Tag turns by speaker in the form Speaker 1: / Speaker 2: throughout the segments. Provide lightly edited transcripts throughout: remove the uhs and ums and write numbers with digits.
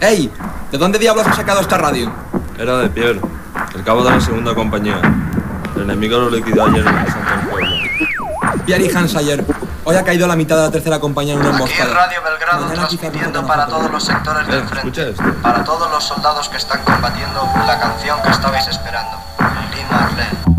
Speaker 1: ¡Ey! ¿De dónde diablos has sacado esta radio?
Speaker 2: Era de Pierre, el cabo de la segunda compañía. El enemigo lo liquidó ayer en el asalto al pueblo.
Speaker 1: Pierre y Hansayer. Hoy ha caído la mitad de la tercera compañía en una emboscada.
Speaker 3: Aquí Radio Belgrado transmitiendo para todos los sectores del frente.
Speaker 2: Escucha esto.
Speaker 3: Para todos los soldados que están combatiendo la canción que estabais esperando. Lili Marlene.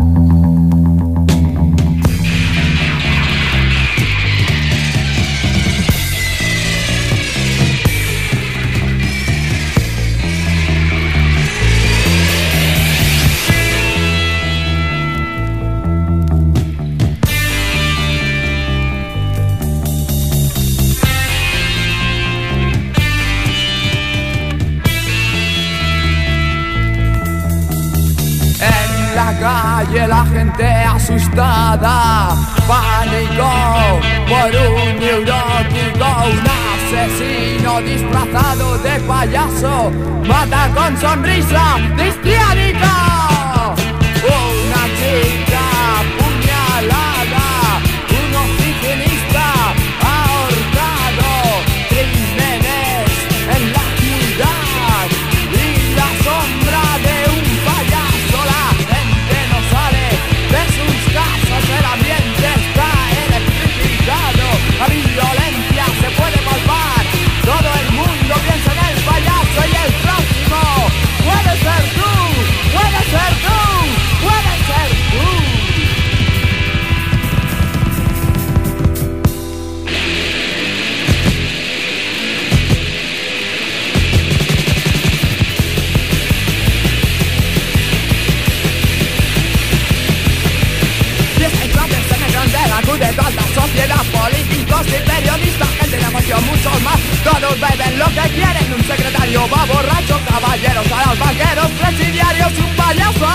Speaker 4: Calle la gente asustada, pánico por un neurótico, un asesino disfrazado de payaso, mata con sonrisa de histriónico. Una chica apuñalada, un oficinista ahorcado, crímenes en la ciudad y la sombra de un payaso. De sus casas el ambiente está electrificado, la violencia se puede palpar, todo el mundo piensa en el payaso y el próximo puede ser tú, puede ser tú, puede ser tú. De toda la sociedad, políticos y periodistas, gente de negocio, muchos más. Todos beben lo que quieren, un secretario va borracho, caballeros a los banqueros, presidiarios, un payaso.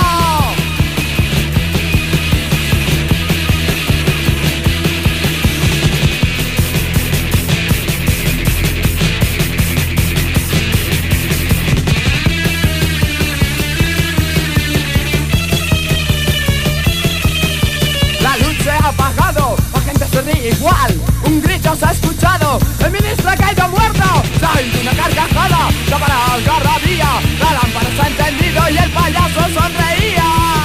Speaker 4: Igual, un grito se ha escuchado, el ministro ha caído muerto, se ha oído una carcajada, la para algarrabía, la lámpara se ha encendido y el payaso sonreía.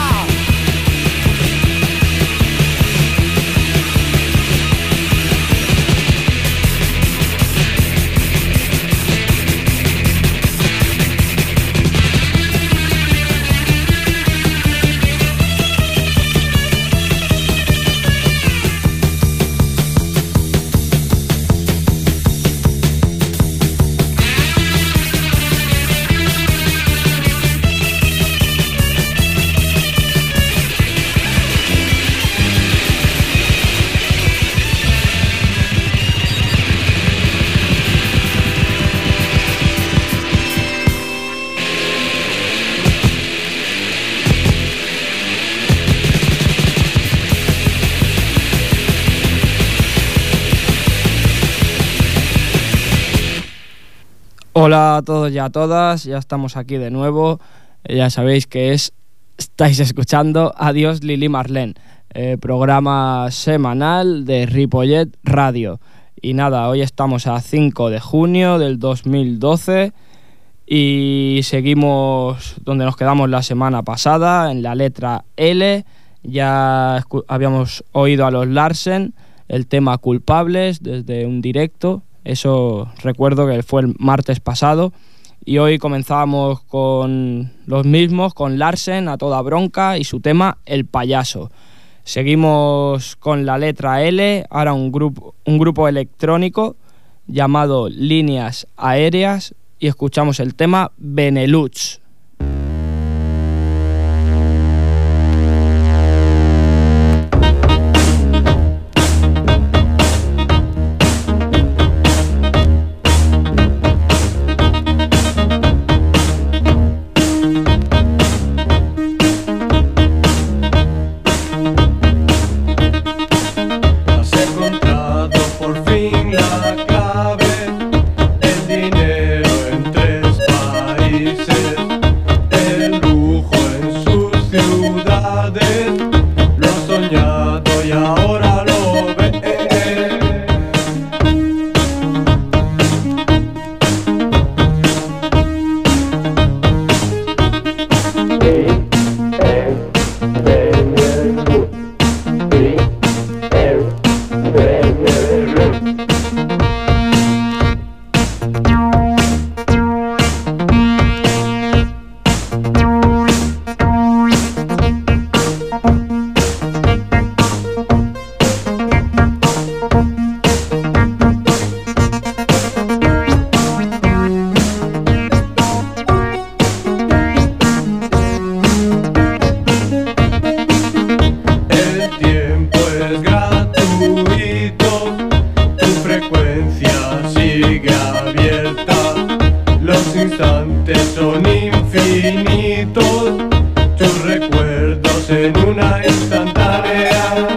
Speaker 5: Hola a todos y a todas, ya estamos aquí de nuevo, ya sabéis que estáis escuchando Adiós Lili Marlene, programa semanal de Ripollet Radio. Y nada, hoy estamos a 5 de junio del 2012 y seguimos donde nos quedamos la semana pasada, en la letra L. Ya habíamos oído a los Larsen el tema Culpables desde un directo. Eso recuerdo que fue el martes pasado y hoy comenzamos con los mismos, con Larsen a toda bronca y su tema El Payaso. Seguimos con la letra L, ahora un grupo electrónico llamado Líneas Aéreas y escuchamos el tema Benelux.
Speaker 6: El dinero en 3 países. circuito, tu frecuencia sigue abierta. Los instantes son infinitos, tus recuerdos en una instantánea.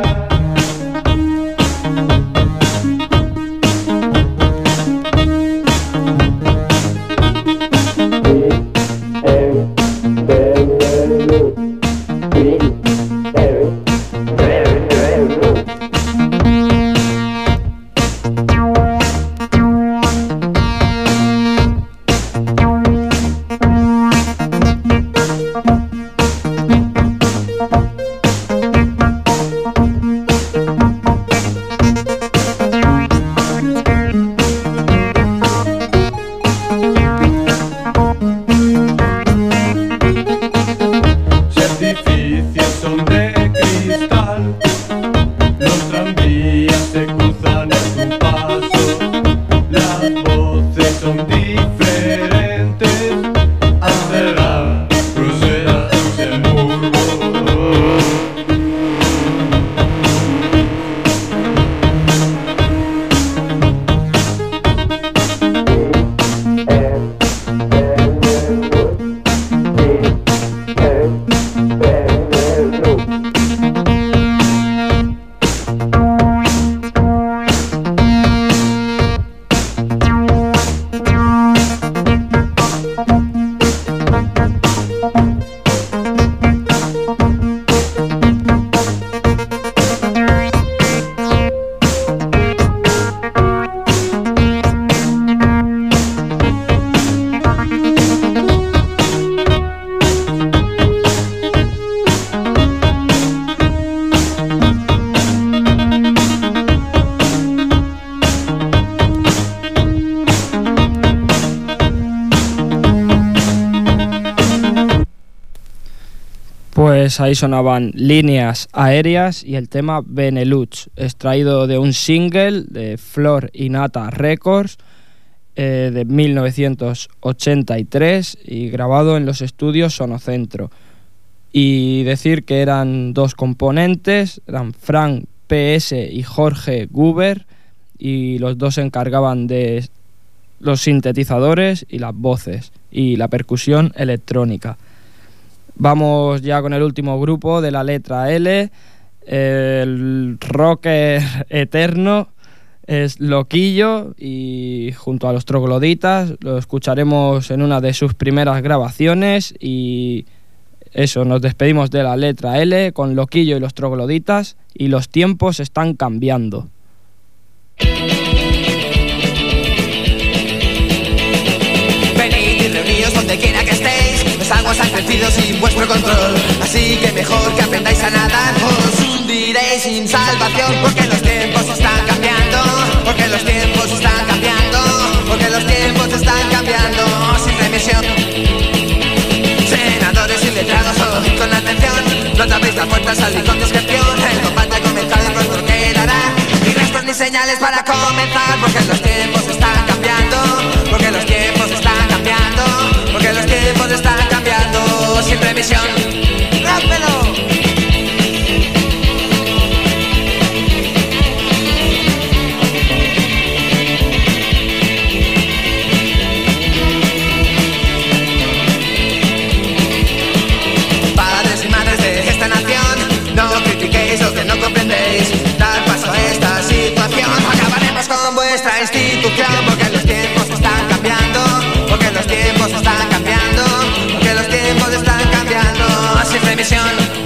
Speaker 5: Pues ahí sonaban Líneas Aéreas y el tema Benelux, extraído de un single de Flor y Nata Records de 1983 y grabado en los estudios Sonocentro. Y decir que eran dos componentes, eran Frank PS y Jorge Guber, y los dos se encargaban de los sintetizadores y las voces y la percusión electrónica. Vamos ya con el último grupo de la letra L, el rocker eterno es Loquillo, y junto a los Trogloditas lo escucharemos en una de sus primeras grabaciones. Y eso, nos despedimos de la letra L con Loquillo y los Trogloditas y Los tiempos están cambiando.
Speaker 4: Venid y reuníos donde quiera que estéis. Los aguas han crecido sin vuestro control, así que mejor que aprendáis a nadar. Os hundiréis sin salvación, porque los tiempos están cambiando, porque los tiempos están cambiando, porque los tiempos están cambiando sin remisión. Senadores y letrados, oíd con atención, no tapéis las puertas al licor de excepción. El combate ha comenzado y pronto quedará ni restos ni señales para comenzar, porque los tiempos están cambiando, porque los tiempos están cambiando, porque los tiempos están cambiando sin revisión. ¡Rápelo! Padres y madres de esta nación, no critiquéis lo que no comprendéis. Dar paso a esta situación, acabaremos con vuestra institución, porque los tiempos están cambiando, porque los tiempos están cambiando, porque los tiempos están cambiando sin revisión.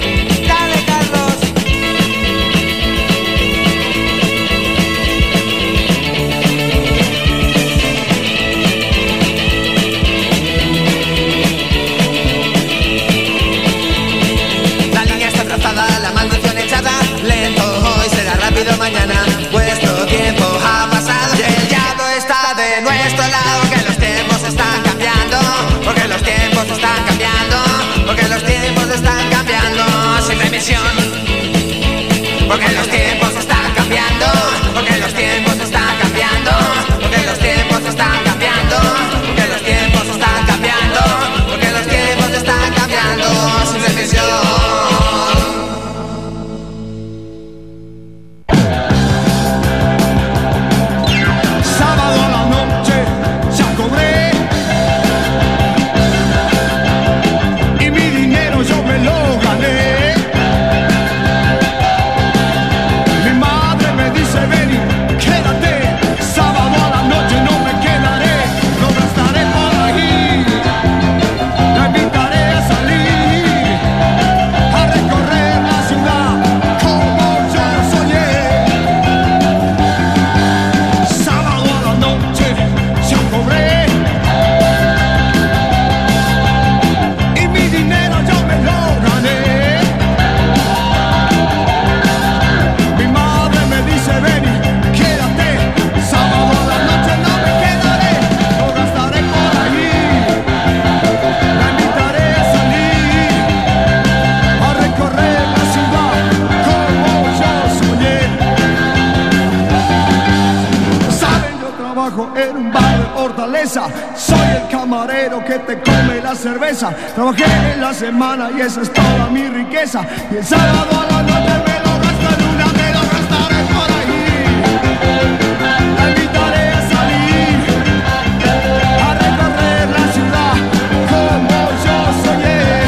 Speaker 7: trabajo en un bar de Hortaleza. Soy el camarero que te come la cerveza. Trabajé en la semana y esa es toda mi riqueza. Y el sábado a la noche me lo gasto en una, me lo gastaré por ahí. La invitaré a salir, a recorrer la ciudad como yo soñé.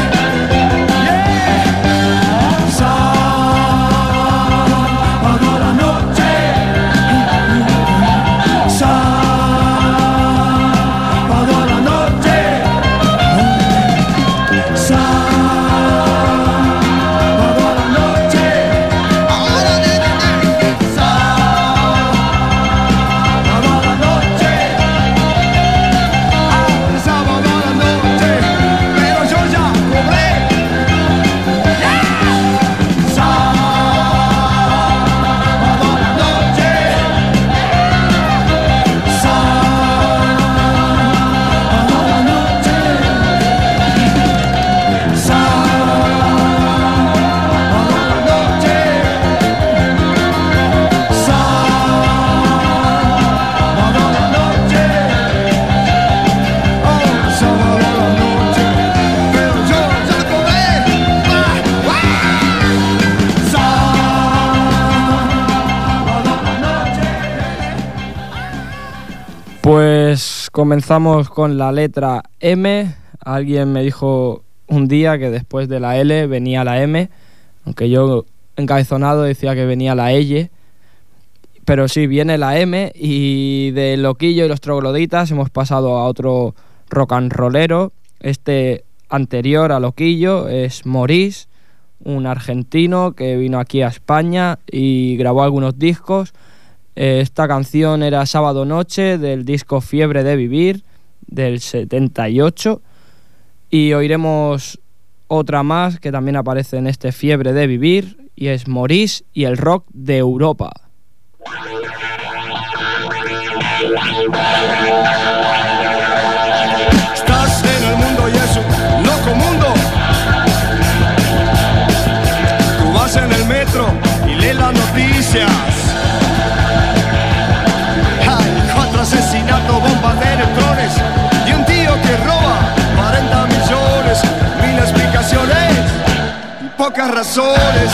Speaker 5: Pues comenzamos con la letra M. Alguien me dijo un día que después de la L venía la M, aunque yo encabezonado decía que venía la L. Pero sí, viene la M, y de Loquillo y los Trogloditas hemos pasado a otro rock and rollero. Este anterior a Loquillo es Morís, un argentino que vino aquí a España y grabó algunos discos. Esta canción era Sábado Noche, del disco Fiebre de Vivir, del 78. Y oiremos otra más que también aparece en este Fiebre de Vivir, y es Morís y el rock de Europa.
Speaker 7: Estás en el mundo y es un loco mundo. Tú vas en el metro y lees las noticias. Hay 4 asesinatos, bombas de electrones y un tío que roba 40 millones. 1000 explicaciones y pocas razones.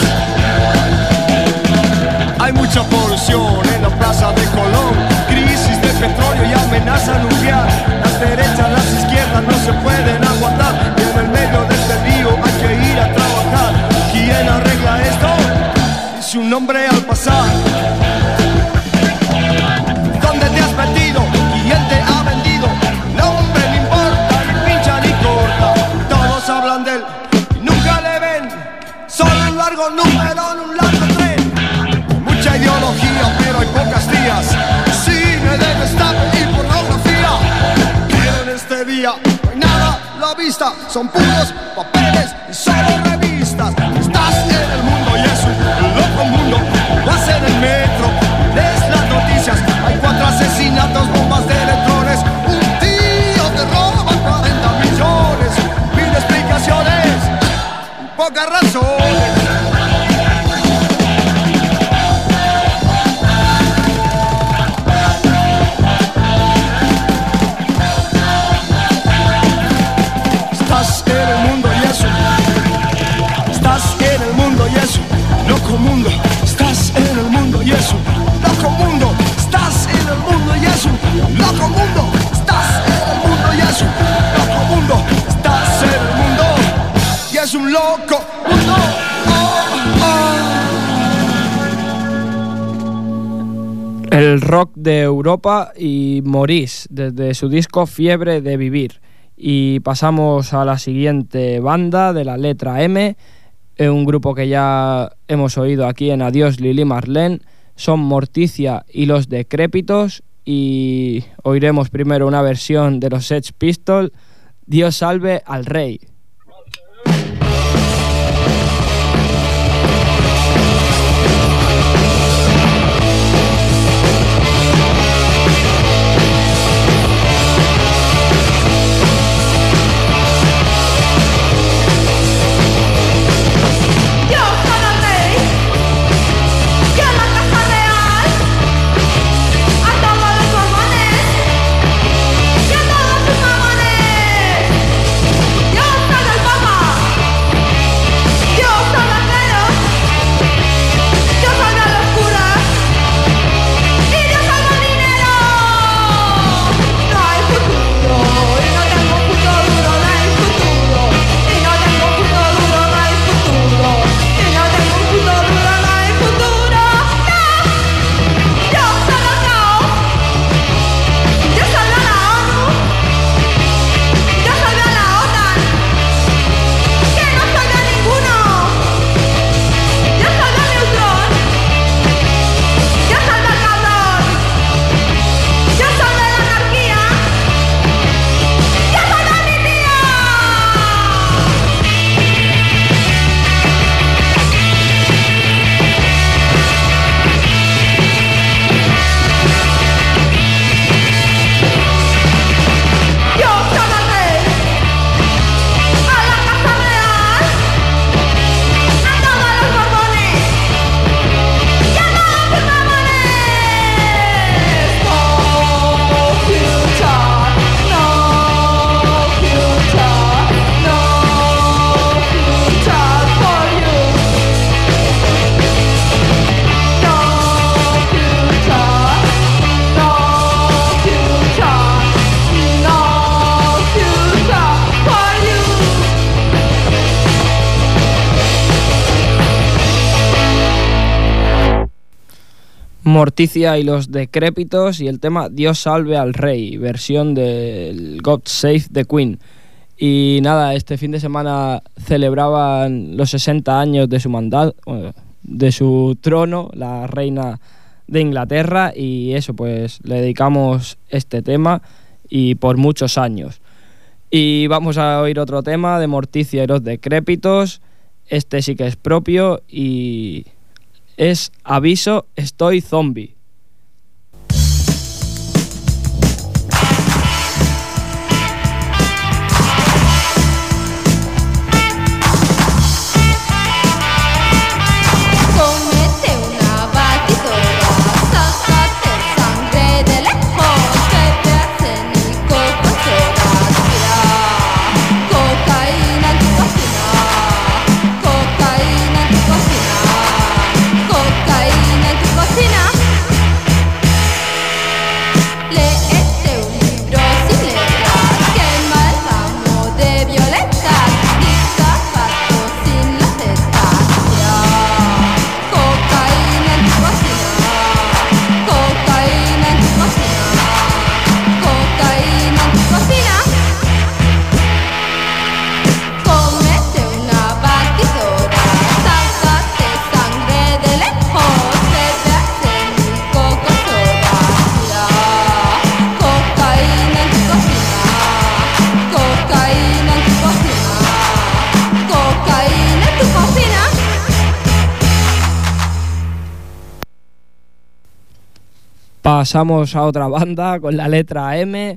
Speaker 7: Hay mucha polución en la plaza de Colón, crisis de petróleo y amenaza nuclear. Las derechas, las izquierdas no se pueden aguantar, y en el medio de este lío hay que ir a trabajar. ¿Quién arregla esto? Dice un hombre al pasar. ¿Dónde te has metido? ¿Quién te ha vendido? No, hombre, no importa, ni pincha ni corta. Todos hablan de él y nunca le ven. Solo un largo número en un largo tren. Mucha ideología, pero hay pocas días. Cine de destape y pornografía. Pero en este día no hay nada a la vista. Son puros papeles y solo revistas. Estás en el mundo y es un loco mundo. Vas en el metro, lees las noticias. Hay 4 asesinatos, bombas de electrones. Un tío te roba 40 millones. 1000 explicaciones y pocas razones. Loco mundo, estás en el mundo y es un loco mundo. Estás en el mundo y es un loco mundo. Estás en el mundo y es un loco mundo. Estás en el mundo y es un loco mundo.
Speaker 5: El rock de Europa y Morís, desde su disco Fiebre de Vivir. Y pasamos a la siguiente banda de la letra M. Un grupo que ya hemos oído aquí en Adiós Lili Marlene. Son Morticia y los Decrépitos, y oiremos primero una versión de los Sex Pistols, Dios salve al rey.
Speaker 8: A todos los bombones
Speaker 5: Morticia y los Decrépitos y el tema Dios salve al rey, versión del God Save the Queen. Y nada, este fin de semana celebraban los 60 años de su mandato, de su trono, la reina de Inglaterra, y eso, pues le dedicamos este tema y por muchos años. Y vamos a oír otro tema de Morticia y los Decrépitos. Este sí que es propio y es Aviso, estoy zombie. Pasamos a otra banda con la letra M.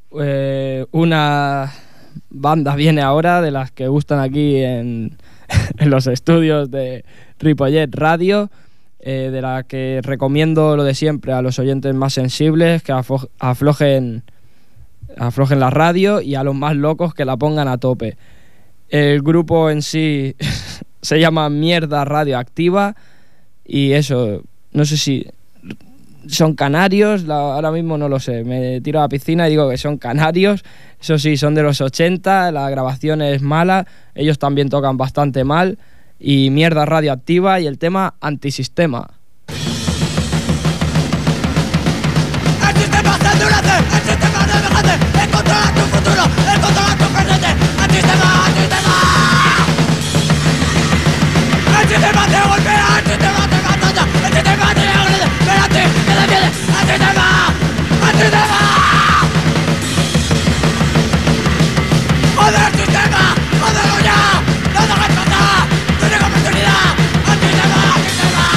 Speaker 5: Una banda viene ahora de las que gustan aquí en los estudios de Ripollet Radio, de la que recomiendo lo de siempre a los oyentes más sensibles, que aflojen la radio, y a los más locos que la pongan a tope. El grupo en sí se llama Mierda Radioactiva y eso, no sé si son canarios, ahora mismo no lo sé, me tiro a la piscina y digo que son canarios. Eso sí, son de los 80, la grabación es mala, ellos también tocan bastante mal, y Mierda Radioactiva y el tema Antisistema.
Speaker 7: El sistema se endurece, el sistema no envejece, el controla tu futuro, el controla tu presente, antisistema, antisistema. El sistema te golpea, el sistema te batalla, el sistema te agrede, pero a ti te defiende, antisistema, antisistema. ¡Joder el sistema! ¡Jodelo ya! ¡No dejes pasar! ¡Tu única oportunidad! ¡Antisistema, antisistema!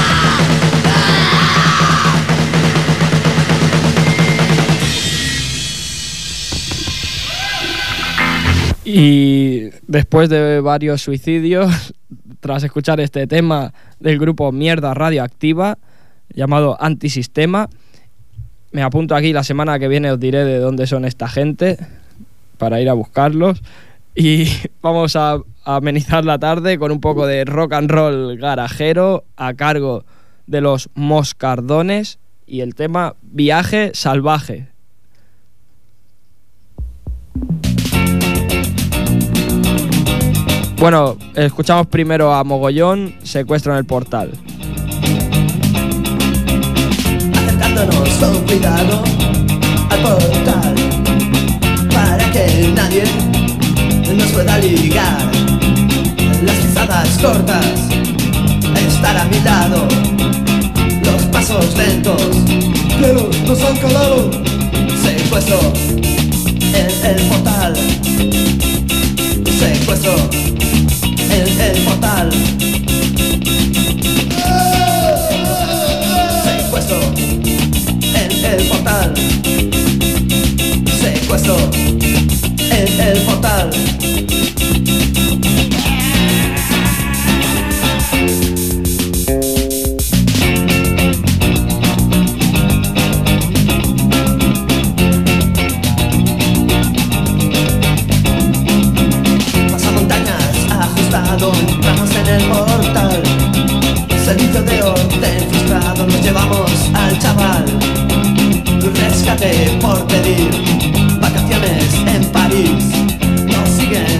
Speaker 5: Y después de varios suicidios, tras escuchar este tema del grupo Mierda Radioactiva, llamado Antisistema, me apunto aquí, la semana que viene os diré de dónde son esta gente, para ir a buscarlos. Y vamos a amenizar la tarde con un poco de rock and roll garajero a cargo de los Moscardones y el tema Viaje Salvaje. Bueno, escuchamos primero a Mogollón, Secuestro en el Portal.
Speaker 8: Acercándonos con cuidado al portal, para que nadie nos pueda ligar. Las pisadas cortas, estar a mi lado, los pasos lentos, pero nos han calado. Secuestro en el portal, secuestro en el portal, secuestro en el portal, secuestro en el portal. Entramos en el portal, servicio de orden frustrado, nos llevamos al chaval. Rescate por pedir, vacaciones en París, nos siguen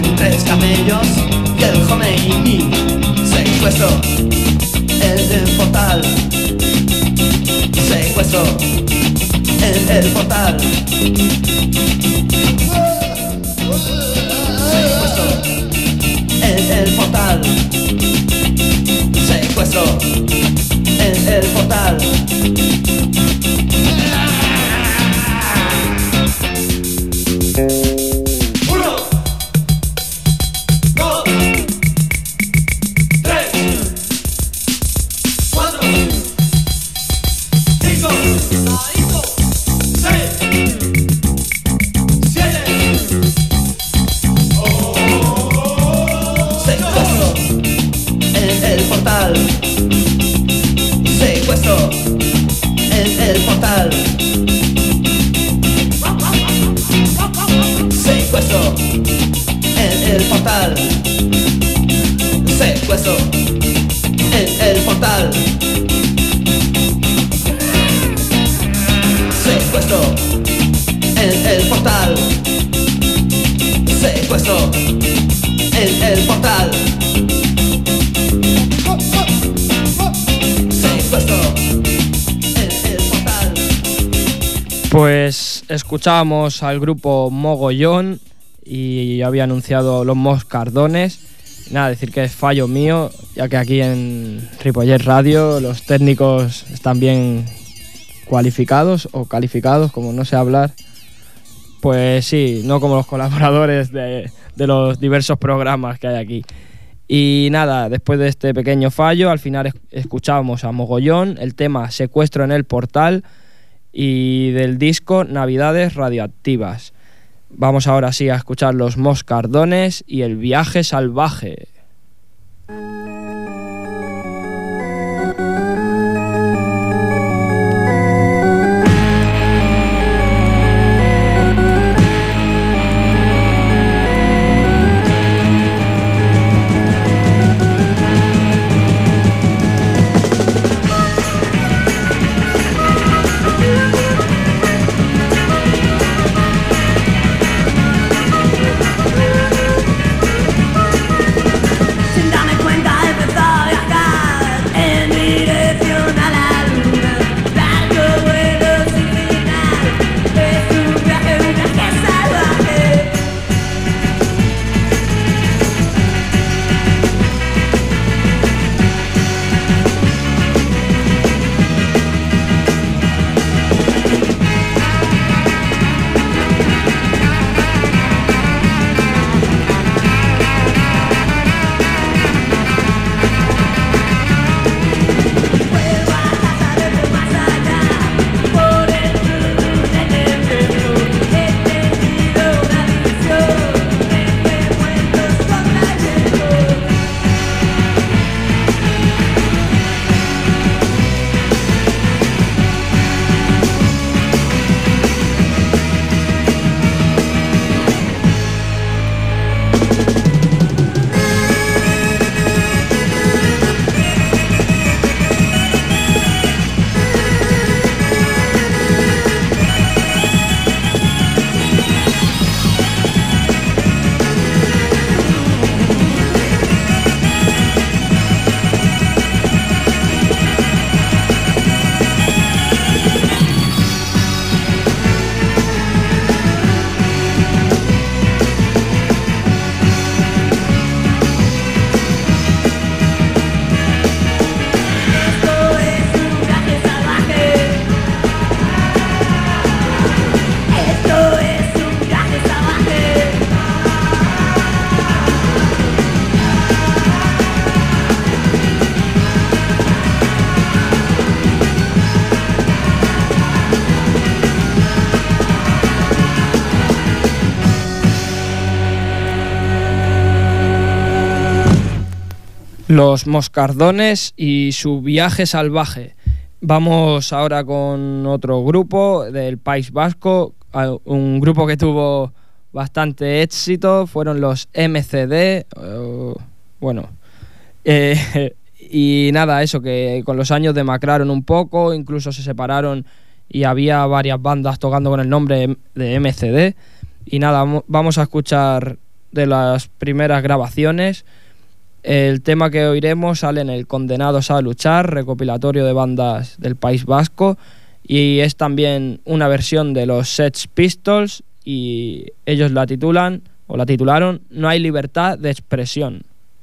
Speaker 8: Secuestro en el portal. Secuestro en el portal. Secuestro en el portal. Secuestro en el portal. Secuestro en el portal. Secuestro en el portal. Secuestro en el portal. Secuestro en el portal.
Speaker 5: Pues escuchábamos al grupo Mogollón y había anunciado los Moscardones. Nada, decir que es fallo mío, ya que aquí en Ripollet Radio los técnicos están bien cualificados o calificados, como no sé hablar. Pues sí, no como los colaboradores de los diversos programas que hay aquí. Y nada, después de este pequeño fallo, al final escuchábamos a Mogollón, el tema Secuestro en el portal y del disco Navidades Radioactivas. Vamos ahora sí a escuchar los Moscardones y el viaje salvaje. Los Moscardones y su viaje salvaje. Vamos ahora con otro grupo del País Vasco, un grupo que tuvo bastante éxito, fueron los MCD, y nada, eso, que con los años demacraron un poco, incluso se separaron y había varias bandas tocando con el nombre de MCD, y nada, vamos a escuchar de las primeras grabaciones. El tema que oiremos sale en el Condenados a Luchar, recopilatorio de bandas del País Vasco, y es también una versión de los Sex Pistols y ellos la titularon No hay libertad de expresión.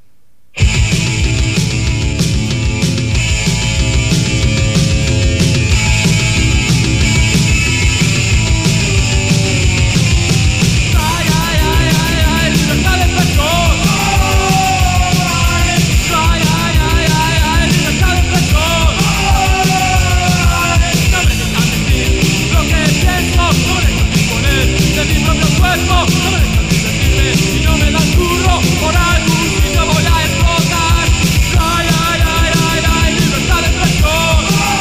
Speaker 9: Y no me dan curro por algún sitio voy a explotar. Ay, ay, ay, ay, ay, libertad de expresión.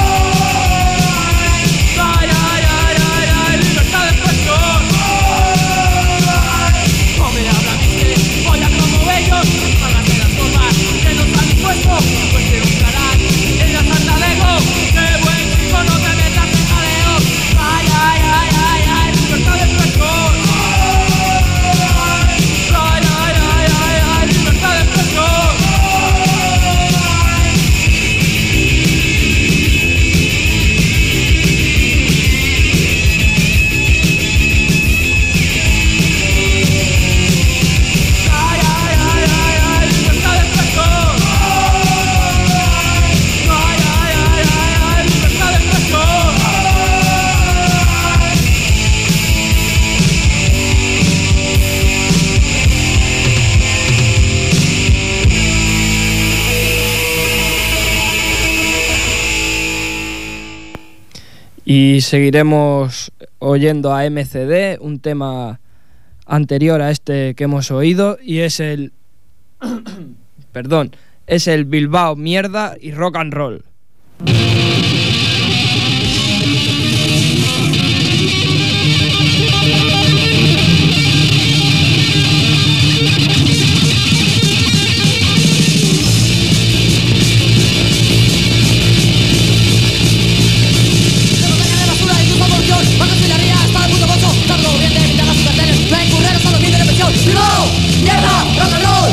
Speaker 9: Ay, ay, ay, ay, ay, libertad de expresión. No me hablan que voy a como ellos, pagan de las formas que nos han impuesto, pues quiero un canal en la santa lego. Qué buen chico, no te metas en jaleos. Ay, ay, ay, ay, ay, libertad de expresión.
Speaker 5: Y seguiremos oyendo a MCD, un tema anterior a este que hemos oído, y es el es el Bilbao Mierda y Rock and Roll.
Speaker 8: ¡Bilbao! ¡Mierda! ¡Rock and roll!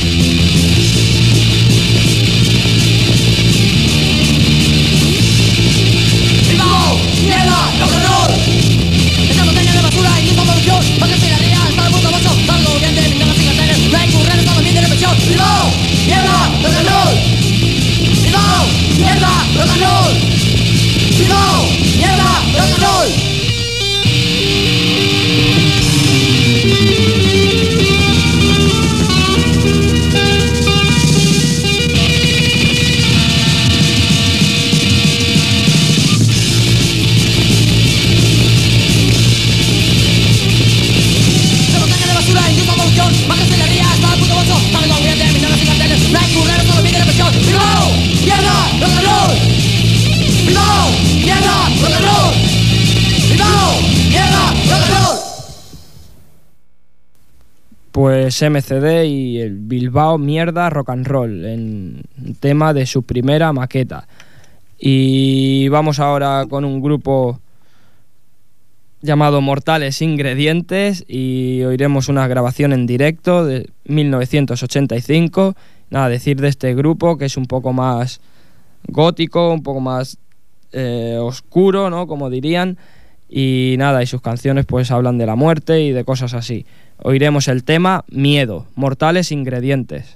Speaker 8: ¡Bilbao! ¡Mierda! ¡Rock and roll! Esta montaña de basura y misma evolución. Porque estoy la ría, está el mundo bocho. Salgo bien de pintar las cicatrices. No hay currer, estamos bien de represión. ¡Bilbao! ¡Mierda! ¡Rock and roll! ¡Bilbao! ¡Mierda! ¡Rock and roll! ¡Bilbao! ¡Mierda! ¡Rock and roll!
Speaker 5: Pues MCD y el Bilbao Mierda Rock and Roll, en tema de su primera maqueta. Y vamos ahora con un grupo llamado Mortales Ingredientes y oiremos una grabación en directo de 1985. Nada, decir de este grupo que es un poco más gótico, un poco más oscuro, ¿no? Como dirían. Y nada, y sus canciones pues hablan de la muerte y de cosas así. Oiremos el tema Miedo, Mortales Ingredientes.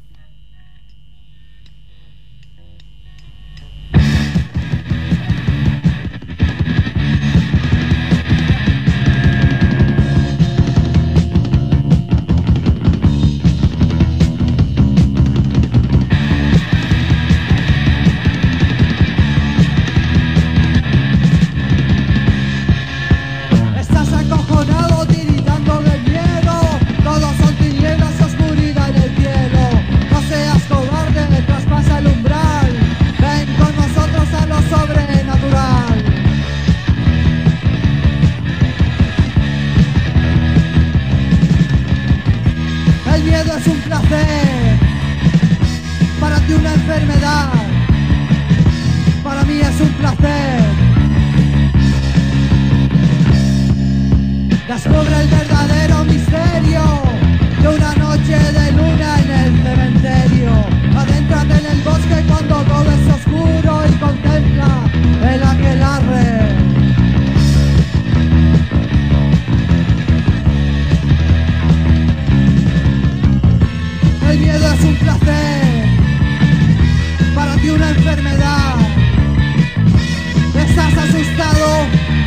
Speaker 7: Estás acojonado, tiritando de miedo. Todos son tinieblas y oscuridad en el cielo. No seas cobarde, traspasa el umbral. Ven con nosotros a lo sobrenatural. El miedo es un placer, para ti una enfermedad. Para mí es un placer. Descubre el verdadero misterio de una noche de luna en el cementerio. Adéntrate en el bosque cuando todo es oscuro y contempla el aquelarre. lado.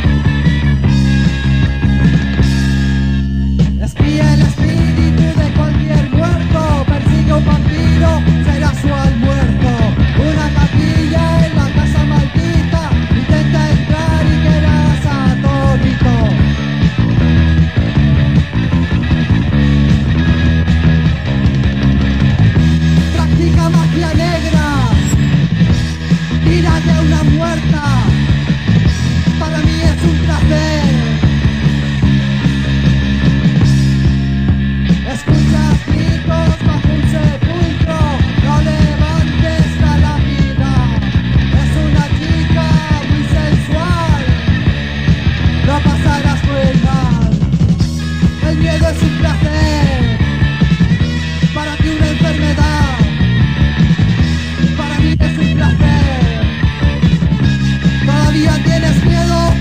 Speaker 7: Espía el espíritu de cualquier muerto, persigue un vampiro, será su almuerzo. Una capilla en la casa maldita, intenta entrar y quedarás atónito. Practica magia negra, tira de una muerta, para mí es un placer. Escuchas gritos bajo un sepulcro, no levantes la lápida. Es una chica muy sensual, no pasarás muy mal. El miedo es un placer, para ti una enfermedad. Para mí es un placer. ¿Todavía tienes miedo?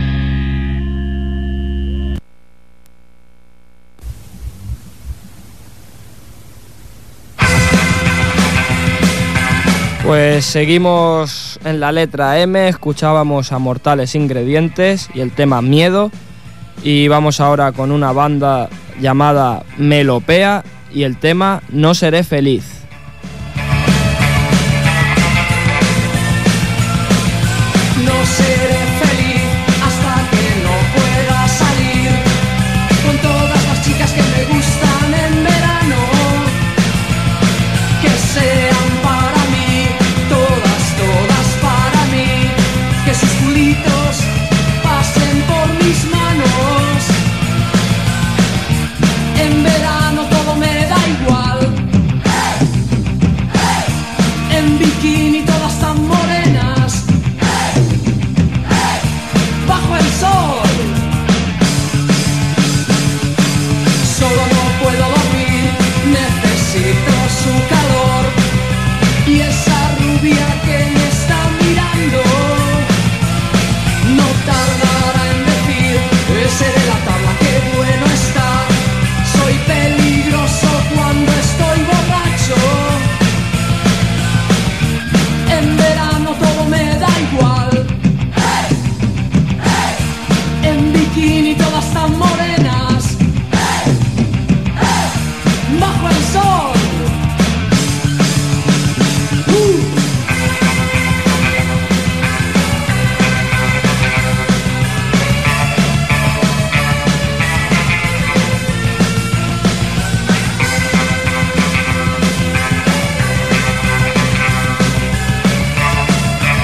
Speaker 5: Pues seguimos en la letra M, escuchábamos a Mortales Ingredientes y el tema Miedo, y vamos ahora con una banda llamada Melopea y el tema No seré feliz.
Speaker 9: No seré feliz hasta que no pueda salir con todas las chicas que me gustan en verano, que sean para mí, todas para mí, que sus culitos pasen por mis manos. En verano todo me da igual, en bikini todas tan morenas, bajo el sol. Solo no puedo dormir, necesito su calor. Y esa rubia que me está mirando no tardará en decir: ese de la tabla, qué bueno está. Soy peligroso cuando estoy borracho. En verano todo me da igual, en bikini todas tan morenas, bajo el sol.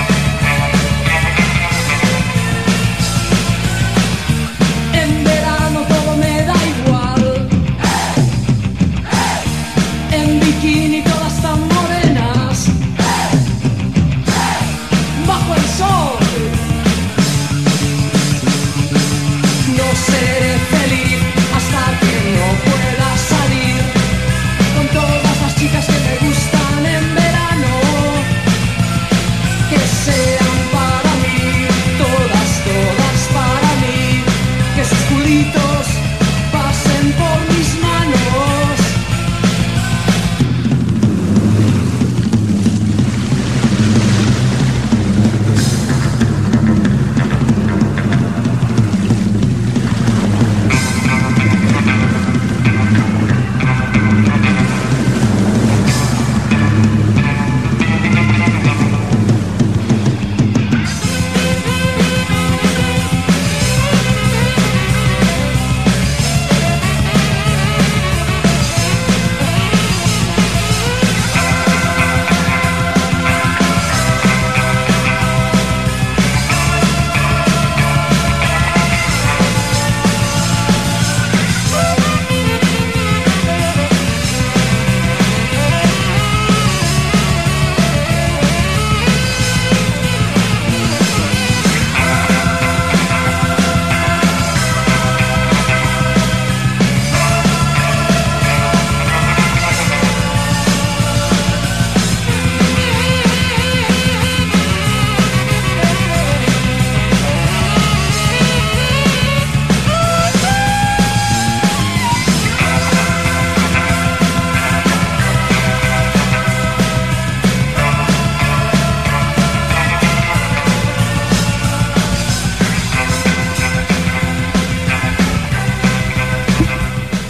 Speaker 9: En verano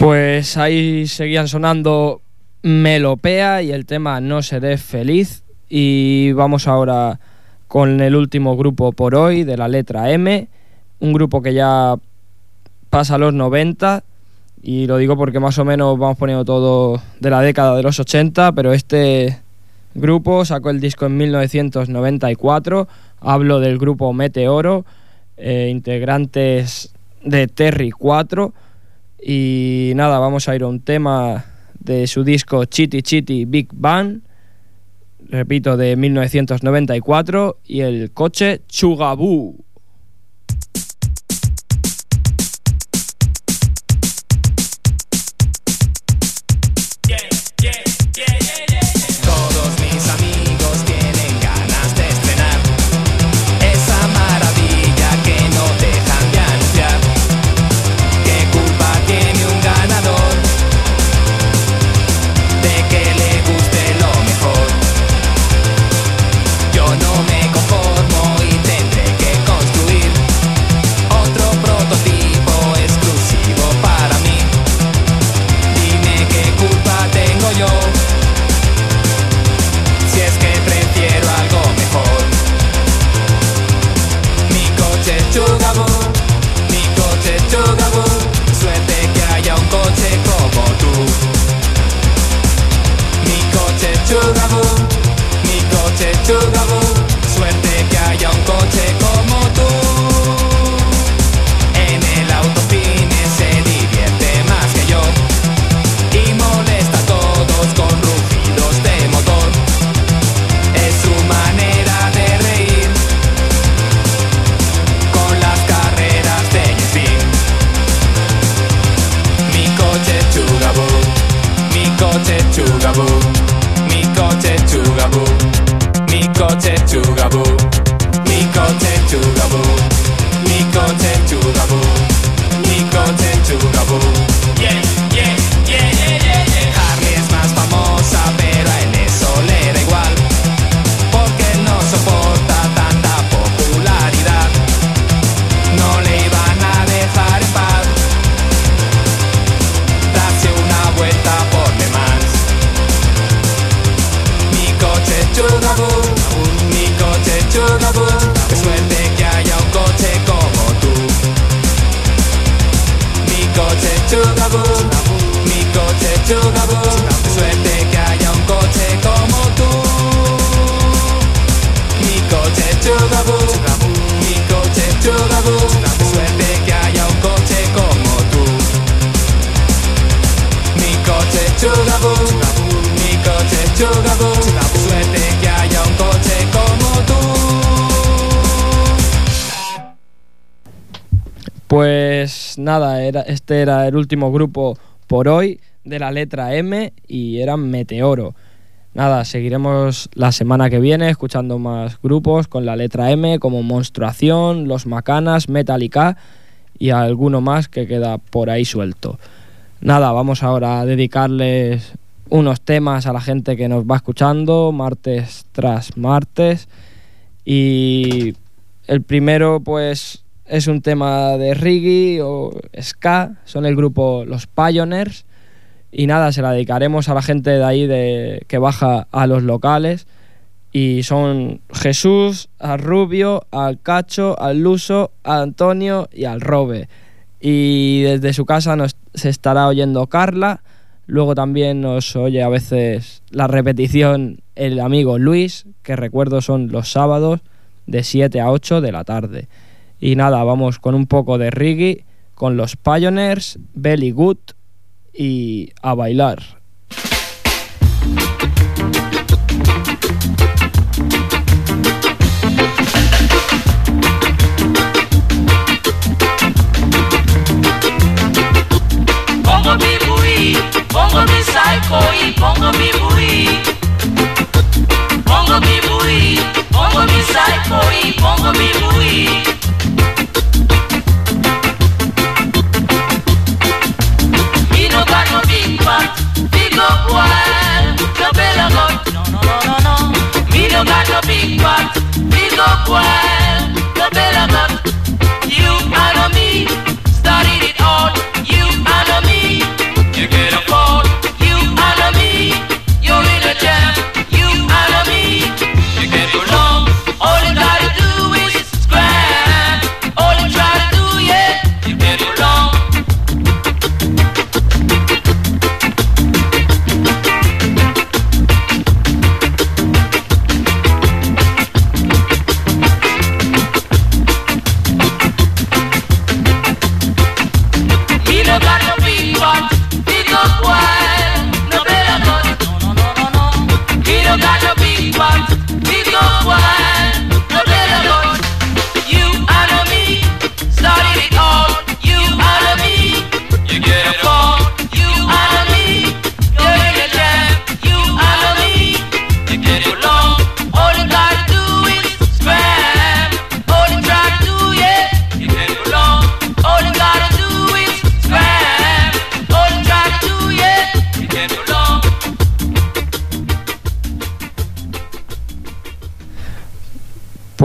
Speaker 5: Pues ahí seguían sonando Melopea y el tema No seré feliz. Y vamos ahora con el último grupo por hoy, de la letra M, un grupo que ya pasa los 90, y lo digo porque más o menos vamos poniendo todo de la década de los 80, pero este grupo sacó el disco en 1994, hablo del grupo Meteoro, integrantes de Terry 4, y nada, vamos a ir a un tema de su disco Chitty Chitty Big Bang, repito, de 1994, y el coche Chugaboo.
Speaker 10: Todos mis amigos tienen ganas de estrenar esa maravilla que no dejan de anunciar. ¿Qué culpa tiene un ganador de que le guste lo mejor? Yo no me conformo y tendré que construir otro prototipo exclusivo para mí. Dime qué culpa tengo yo, si es que prefiero algo mejor. Mi coche es Chugaboo, mi coche es Chugaboo, suerte que haya un coche como tú. Mi coche es Chugaboo, mi coche es Chugaboo, suerte que haya un coche como tú. En el autocine se divierte más que yo y molesta a todos con rugidos de motor. Es su manera de reír con las carreras de Jim. Mi coche es Chugaboo, mi coche es Chugaboo, mi coche es Chugaboo, mi coche es Chugaboo, mi coche es Chugaboo, mi coche es Chugaboo, mi coche es Chugaboo. Yeah, yeah, yeah, yeah, yeah, yeah. Harley es más famosa, pero a él eso le da igual, porque él no soporta tanta popularidad. No le iban a dejar en paz darse una vuelta por Le Mans. Mi coche es Chugaboo, mi coche es Chugaboo, qué suerte que haya un coche como tú. Mi coche es Chugaboo, mi coche es Chugaboo, qué suerte que haya un coche como tú. Mi coche es Chugaboo, mi coche es Chugaboo, qué suerte que haya un coche como tú. Mi coche es Chugaboo, mi coche es Chugaboo, qué suerte que haya un coche como tú.
Speaker 5: Pues nada, este era el último grupo por hoy de la letra M y eran Meteoro. Nada, seguiremos la semana que viene escuchando más grupos con la letra M como Monstruación, Los Macanas, Metallica y alguno más que queda por ahí suelto. Nada, vamos ahora a dedicarles unos temas a la gente que nos va escuchando martes tras martes, y el primero pues es un tema de reggae o ska, son el grupo Los Pioneers, y nada, se la dedicaremos a la gente de ahí que baja a los locales, y son Jesús, al Rubio, al Cacho, al Luso, a Antonio y al Robe. Y desde su casa se estará oyendo Carla, luego también nos oye a veces la repetición el amigo Luis, que recuerdo son los sábados de 7 a 8 de la tarde. Y nada, vamos con un poco de reggae, con los Pioneers, Belly Good y a bailar.
Speaker 9: Pongo mi bui, pongo mi psycho y pongo mi bui. Pongo mi bui, pongo mi psycho y pongo mi bui. Vino Carlo Bimba,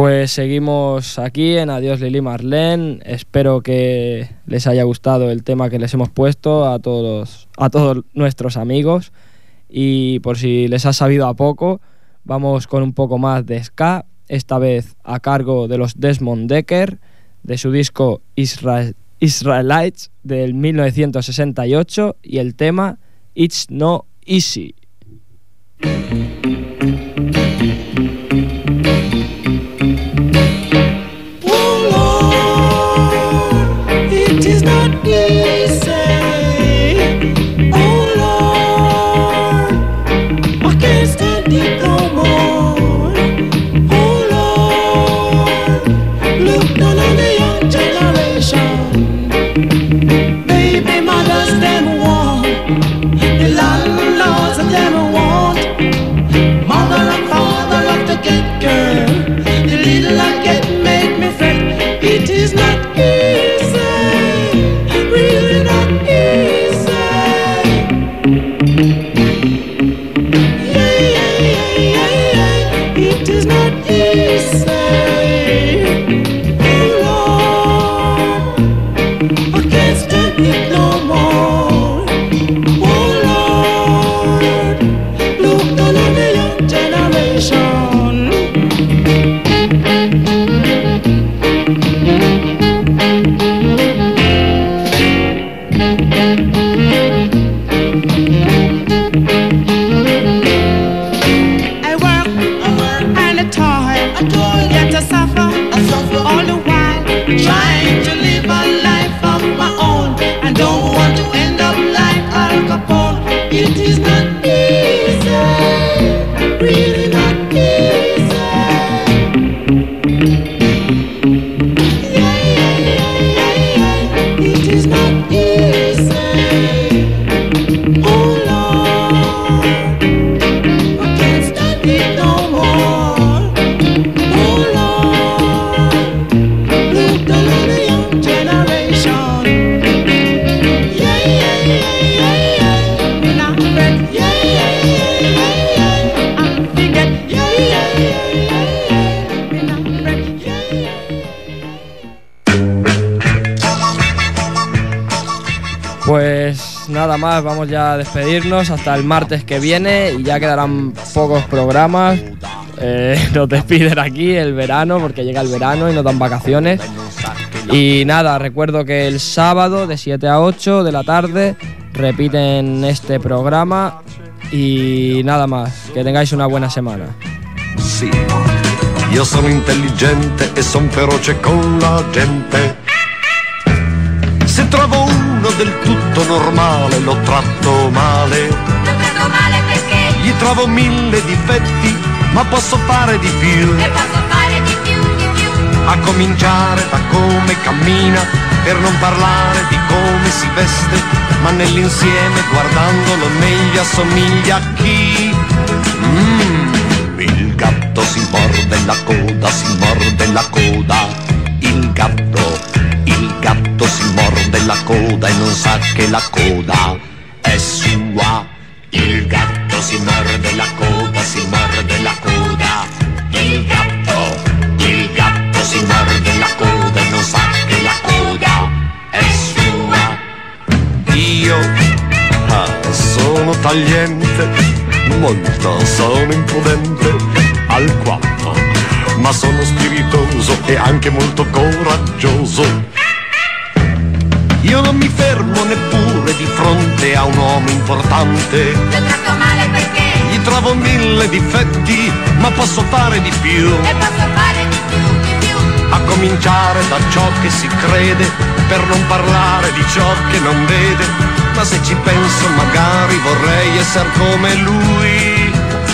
Speaker 5: Pues seguimos aquí en Adiós Lili Marlene. Espero que les haya gustado el tema que les hemos puesto a todos nuestros amigos. Y por si les ha sabido a poco, vamos con un poco más de ska, esta vez a cargo de los Desmond Decker, de su disco Israelites del 1968, y el tema It's No Easy.
Speaker 11: It is not easy. Oh Lord, I can't stand it no more. Oh Lord, look down on the young generation. Baby mothers them want, the landlords them want. Mother and father of the get girl, the little I get make me fret. It is not easy, really not easy. It is not easy. Oh Lord, I can't stand it no more. Oh Lord, look down on the young generation. I work and I toil, yet I suffer all the while, trying to live a life of my own. I don't want to end up like Al Capone. It is not easy, really not easy. It is not easy. Oh Lord, I can't stand it no more. Oh Lord, look down on the young generation. And I'm fret, I'm forget, and I'm fret,
Speaker 5: Pues nada más, vamos ya a despedirnos hasta el martes que viene y ya quedarán pocos programas. Nos despiden aquí el verano, porque llega el verano y nos dan vacaciones. Y nada, recuerdo que el sábado de 7 a 8 de la tarde repiten este programa. Y nada más, que tengáis una buena semana.
Speaker 12: Sì, io sono intelligente e son feroce con la gente. Se trovo uno del tutto normale lo tratto male.
Speaker 13: Lo tratto male perché?
Speaker 12: Gli trovo 1000 difetti, ma posso fare di più.
Speaker 13: E posso fare di più, di più.
Speaker 12: A cominciare da come cammina, per non parlare di come si veste, ma nell'insieme guardandolo meglio assomiglia a chi? Il gatto si morde la coda, si morde la coda. Il gatto si morde la coda e non sa che la coda è sua. Il gatto si morde la coda, si morde la coda. Il gatto si morde la coda e non sa che la coda è sua. Io sono tagliente, molto sono imprudente, alquanto, ma sono spiritoso e anche molto coraggioso. Io non mi fermo neppure di fronte a un uomo importante.
Speaker 13: Lo tratto male perché?
Speaker 12: Gli trovo 1000 difetti, ma posso fare di più.
Speaker 13: E posso fare di più, di più.
Speaker 12: A cominciare da ciò che si crede, per non parlare di ciò che non vede. Ma se ci penso magari vorrei essere come lui.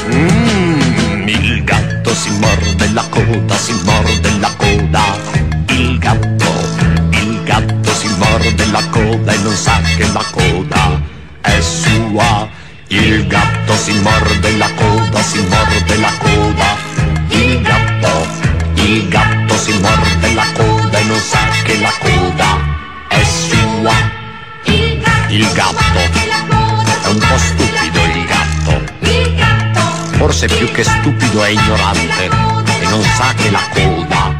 Speaker 12: Il gatto si morde la coda, si morde la coda. Il gatto si morde la coda e non sa che la coda è sua. Il gatto si morde la coda, si morde la coda. Il gatto si morde la coda e non sa che la coda è sua. Il gatto è un po' stupido, il gatto. Forse più che stupido è ignorante. non sa che la coda